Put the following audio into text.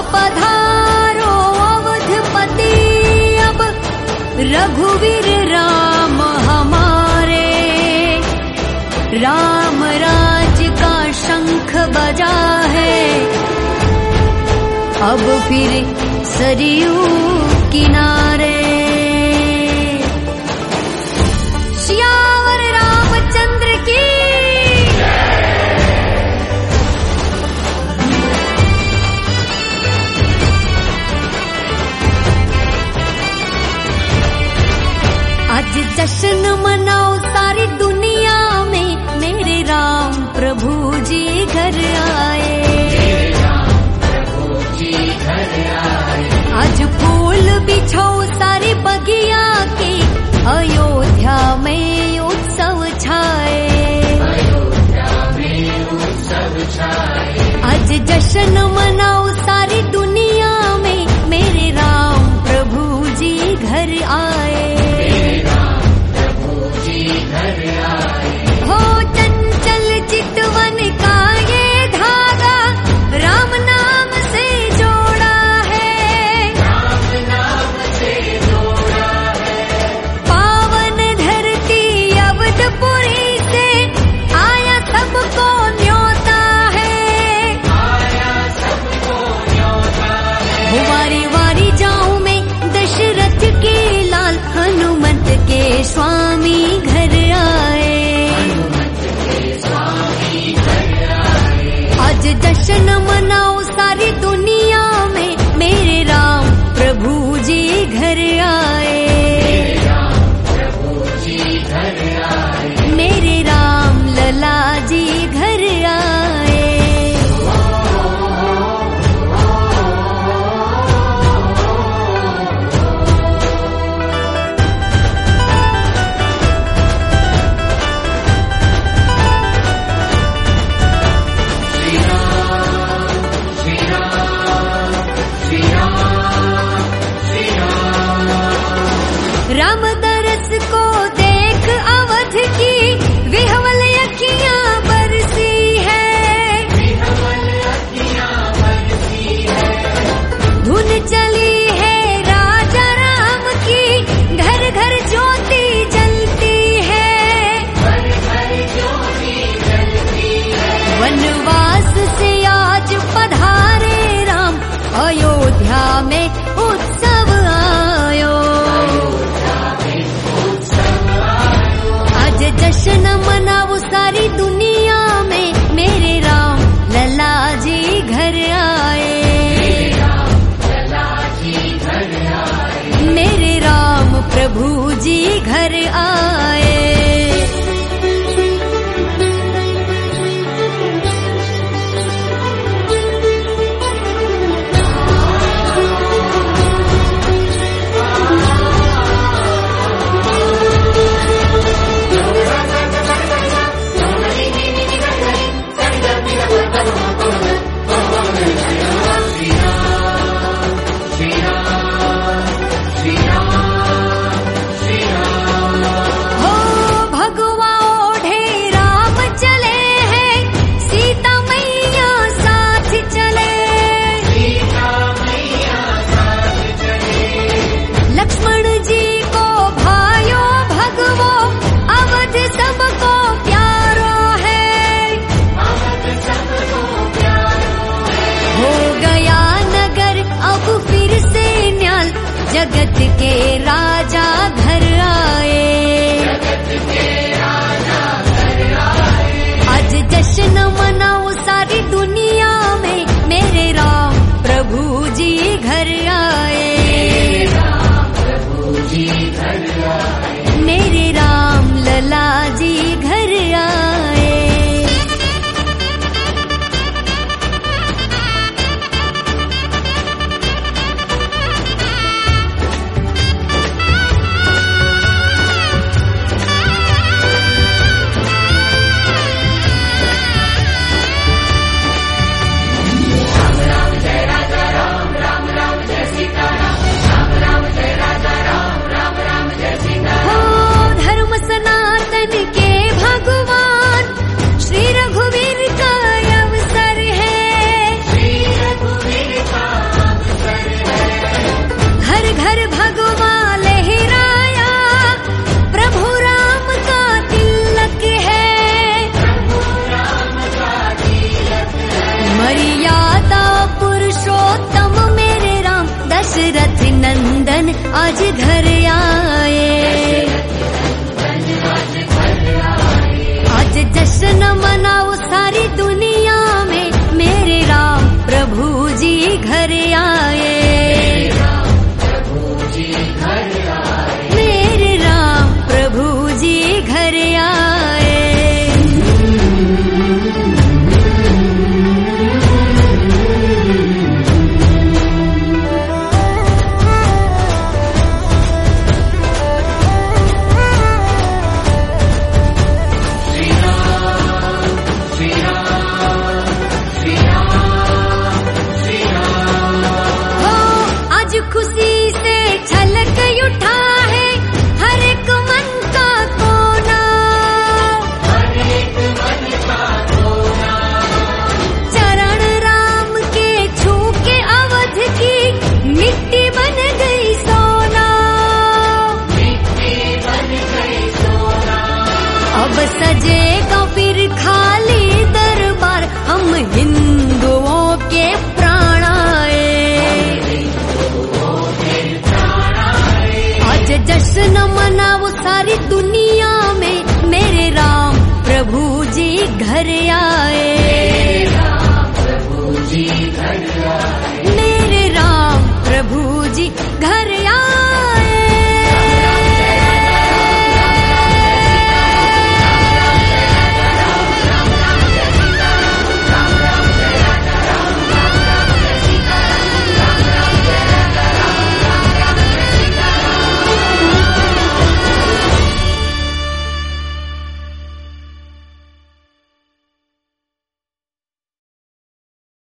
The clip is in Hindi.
पधारो अवधपति अब रघुवीर राम हमारे। राम राज का शंख बजा है, अब फिर सरयू किनारे। सियावर रामचंद्र की। आज जश्न मनाओ सारी दुनिया में, मेरे राम प्रभु जी घर आए। आज फूल बिछाओ सारी बगिया के, अयोध्या में उत्सव छाए। आज जश्न मनाओ सारी दुनिया में, मेरे राम प्रभु जी घर आए। हो चंचल चितवन का ये धागा, राम नाम से जोड़ा है। पावन धरती अवधपुरी से आया सबको न्योता है। वारी वारी जाऊं मैं दशरथ के लाल, हनुमत के स्वामी घर आए। आज जश्न मनाओ सारी दुनिया में, मेरे राम प्रभु जी घर आए। मेरे राम लला जी घर आए। राम दरस को देख अवध की, विह्वल अखियां बरसी है। धुन चली है राजा राम की, घर घर ज्योति जलती है। वनवास से आज पधारे राम, अयोध्या में उत्सव आयो। आज जश्न मनाओ सारी दुनिया में, मेरे राम लला जी घर आए। मेरे राम प्रभु जी घर आए। जगत के राजा घर आए। आज जश्न मनाओ सारी दुनिया में, मेरे राम प्रभु जी घर आए। मेरे राम लला जी घर आए। आज घर आए। आज जश्न मनाओ सारी दुनिया में, मेरे राम प्रभु जी घर आए। मेरे राम प्रभु जी घर आए। खुशी से छलक उठा है हर एक मन का कोना, हर एक मन का कोना। चरण राम के छू के अवध की मिट्टी बन गई सोना, मिट्टी बन गई सोना। अब सजेगा फिर खाली दरबार, हम हिंदुओं के प्राण आए। जश्न मनाओ सारी दुनिया में, मेरे राम प्रभु जी घर आए। मेरे राम प्रभु जी घर